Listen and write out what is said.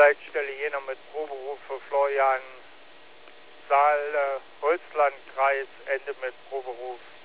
Leitstelle Jena mit Proberuf für Florian Saal, Holzlandkreis, Ende mit Proberuf